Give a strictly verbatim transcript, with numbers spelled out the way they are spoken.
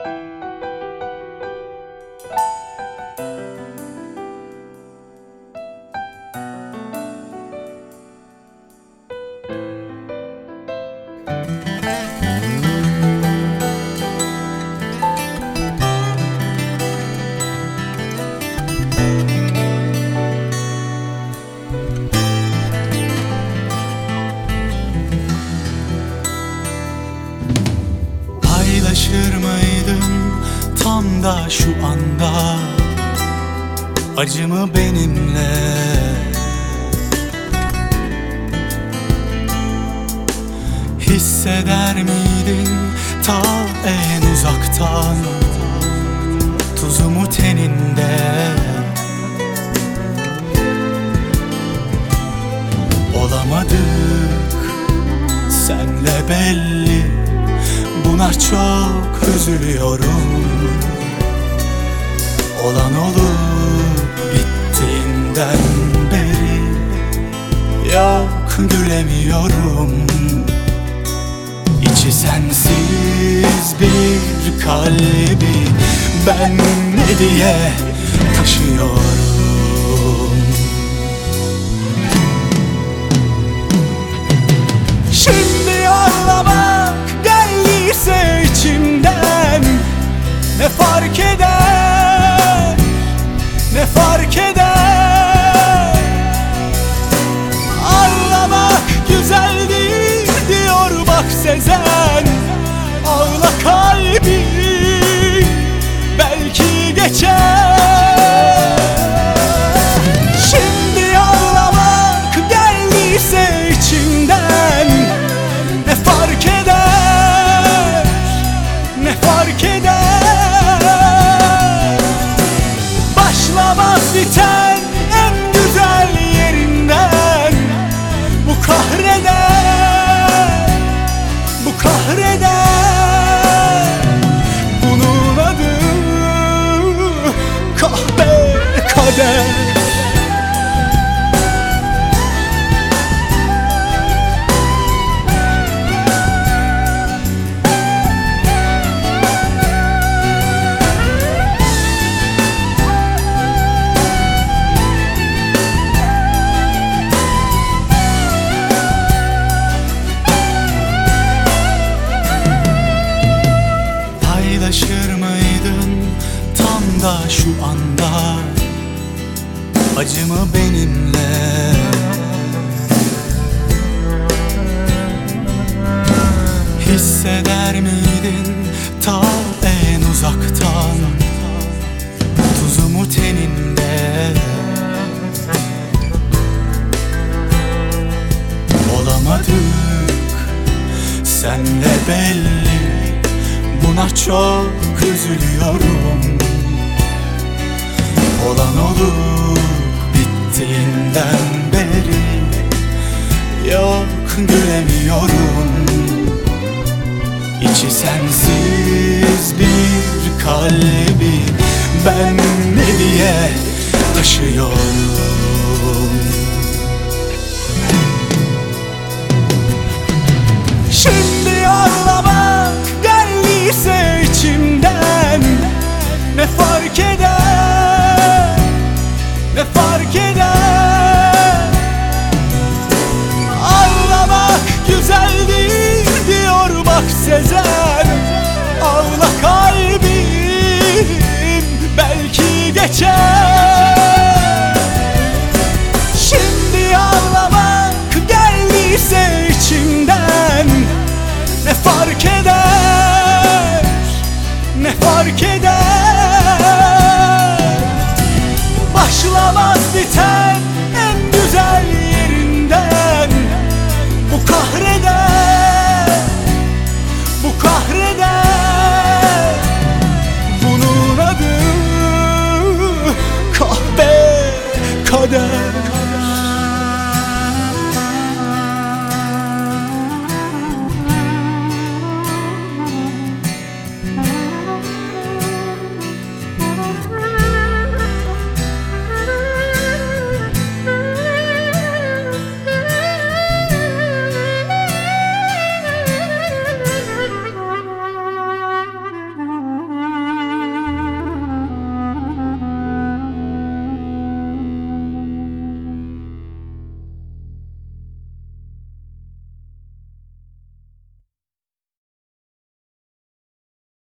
Paylaşır mıydın tam da şu anda acımı benimle? Hisseder miydin ta en uzaktan tuzumu teninde? Olamadık senle belli, buna çok üzülüyorum. Olan olup bittiğinden beri yok gülemiyorum. İçi sensiz bir kalbi ben ne diye taşıyorum. Şimdi ağlamak geldiyse içimden ne fark eder, ne fark eder? Ağlamak güzeldir diyor bak Sezen. Ağla kalbim, belki geçer. Şimdi ağlamak geldiyse içimden ne fark eder, ne fark eder? Başlamaz biten en güzel yerinden bu kahreder, bu kahreder. Bunun adı kahpe kader. Paylaşır mıydın tam da şu anda acımı benimle? Hisseder miydin ta en uzaktan tuzumu teninde? Olamadık senle belli, buna çok üzülüyorum. Olan olup bittiğinden beri yok gülemiyorum. İçi sensiz bir kalbi ben ne diye taşıyorum.